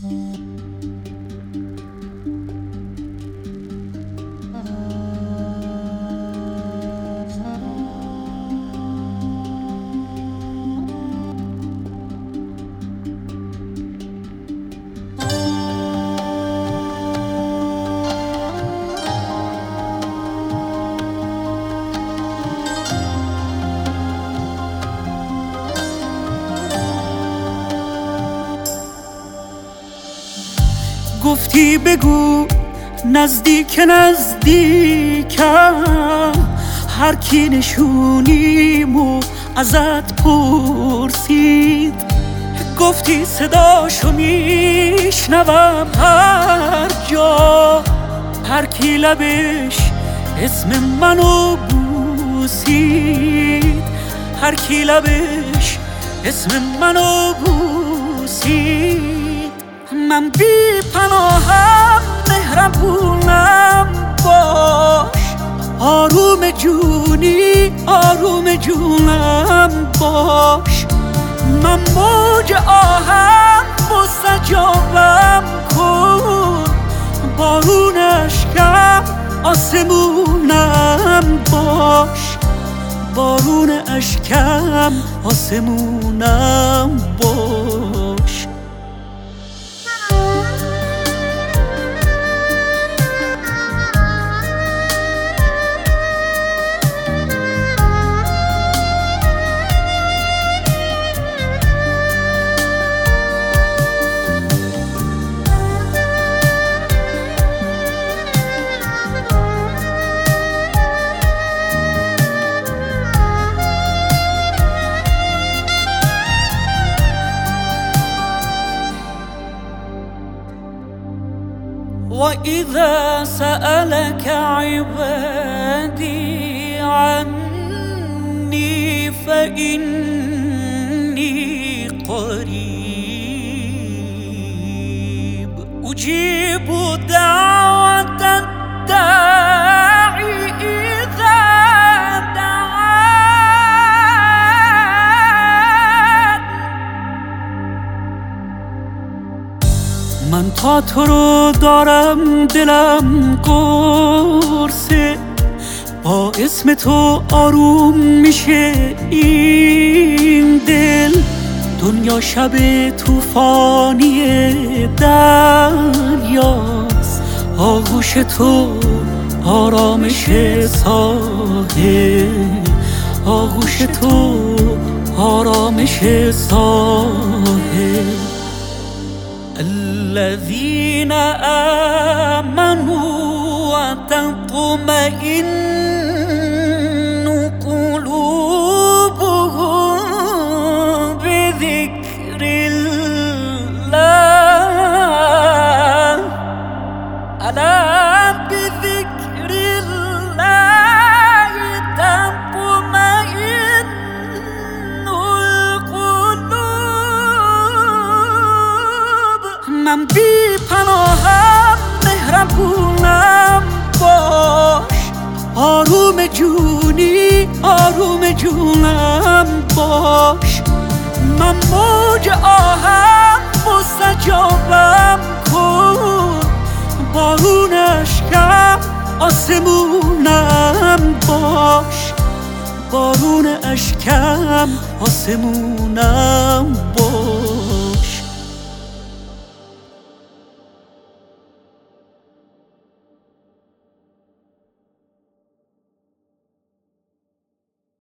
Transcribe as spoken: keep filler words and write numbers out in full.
گفتی بگو نزدیک نزدیکم، هر کی نشونیم و ازت پرسید. گفتی صداشو میشنوم هر جا، هر کی لبش اسم منو بوسید، هر کی لبش اسم منو بوسید. من بی پناهم مهربونم باش، آروم جونی آروم جونم باش. من موج آهم مستجابم کن، بارون اشکم آسمونم باش، بارون اشکم آسمونم باش. وإذا سألك عبادي عني فإني قريب، أجيب دعوة الداعي إذا دعان. من تا تو رو دارم دلم قرصه، با اسم تو آروم میشه این دل. دنیا شب طوفانی دریاست، آغوش تو آرامش ساحل، آغوش تو آرامش ساحل. الذين آمنوا وتطمئن قلوبهم بذكر الله، ألا بذكر الله تطمئن القلوب. من بی پناهم مهربونم باش، آروم جونی آروم جونم باش. من موج آهم مستجابم کن، بارون اشکم آسمونم باش، بارون اشکم آسمونم باش.